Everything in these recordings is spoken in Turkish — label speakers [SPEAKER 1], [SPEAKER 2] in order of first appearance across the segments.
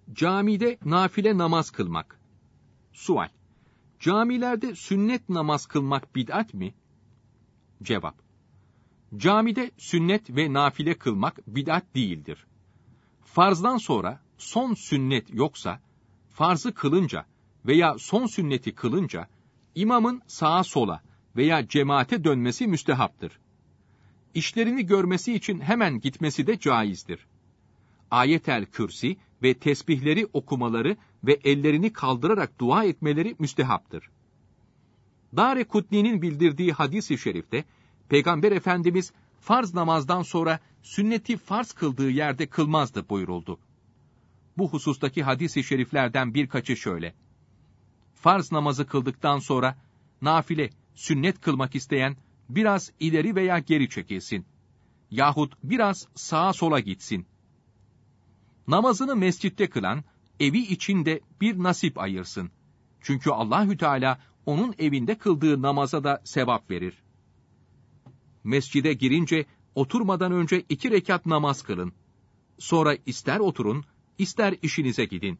[SPEAKER 1] Camide nafile namaz kılmak. Sual: Camilerde sünnet namaz kılmak bid'at mi? Cevap: Camide sünnet ve nafile kılmak bid'at değildir. Farzdan sonra son sünnet yoksa, farzı kılınca veya son sünneti kılınca, imamın sağa sola veya cemaate dönmesi müstehaptır. İşlerini görmesi için hemen gitmesi de caizdir. Ayet-el Kürsi ve tesbihleri okumaları ve ellerini kaldırarak dua etmeleri müstehaptır. Dârekutni'nin bildirdiği hadis-i şerifte, Peygamber Efendimiz farz namazdan sonra sünneti farz kıldığı yerde kılmazdı buyuruldu. Bu husustaki hadis-i şeriflerden birkaçı şöyle: Farz namazı kıldıktan sonra nafile, sünnet kılmak isteyen biraz ileri veya geri çekilsin. Yahut biraz sağa sola gitsin. Namazını mescitte kılan, evi içinde bir nasip ayırsın. Çünkü Allahü Teala onun evinde kıldığı namaza da sevap verir. Mescide girince oturmadan önce 2 rekat namaz kılın. Sonra ister oturun, ister işinize gidin.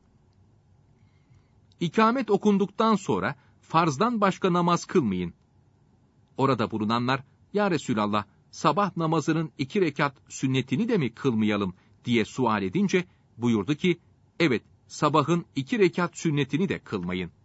[SPEAKER 1] İkamet okunduktan sonra farzdan başka namaz kılmayın. Orada bulunanlar, ya Resulallah, sabah namazının 2 rekat sünnetini de mi kılmayalım diye sual edince, buyurdu ki, evet, sabahın 2 rekat sünnetini de kılmayın.